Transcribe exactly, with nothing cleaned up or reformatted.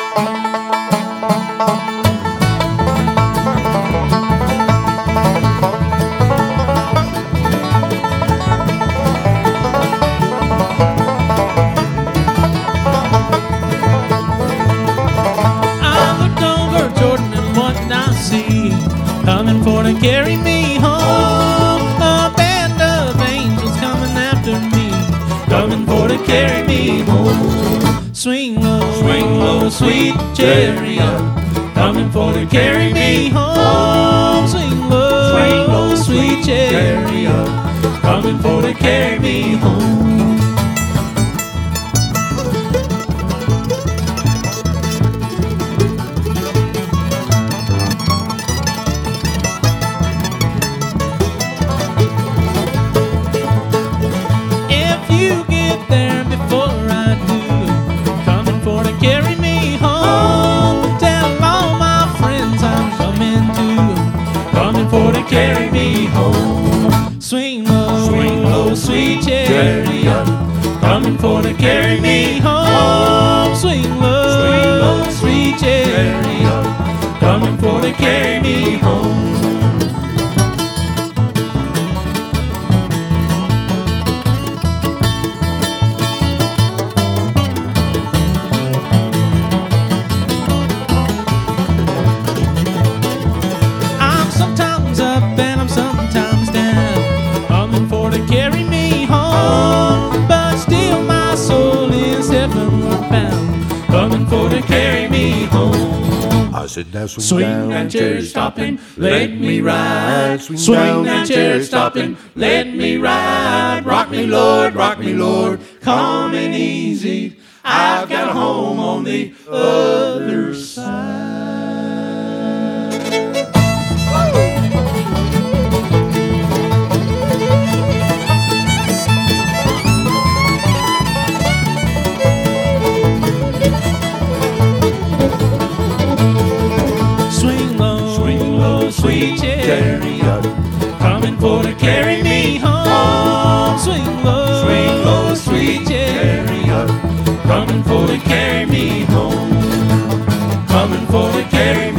Coming for to carry me home. A band of angels coming after me, coming for to carry me home. Swing low, swing low, sweet chariot, coming for to carry me home. Swing low, swing low, sweet chariot, coming for to carry me home. Carry me home. Tell all my friends I'm coming too, coming for to carry me home. Swing low, swing low, sweet chariot, coming for to carry me home. Swing low, swing low, sweet chariot, coming for to carry me home. Sometimes up and I'm sometimes down, coming for to carry me home. But still my soul is heavenward bound, coming for to carry me home. I said now swing, swing down, that chariot stopping, let me ride. Swing, swing that chariot stopping, let me ride. Rock me Lord, rock me Lord, calm and easy, I've got a home on the other side. Sweet chariot, coming for to carry me home. Swing low, swing low, sweet chariot, coming for to carry me home. Coming for to carry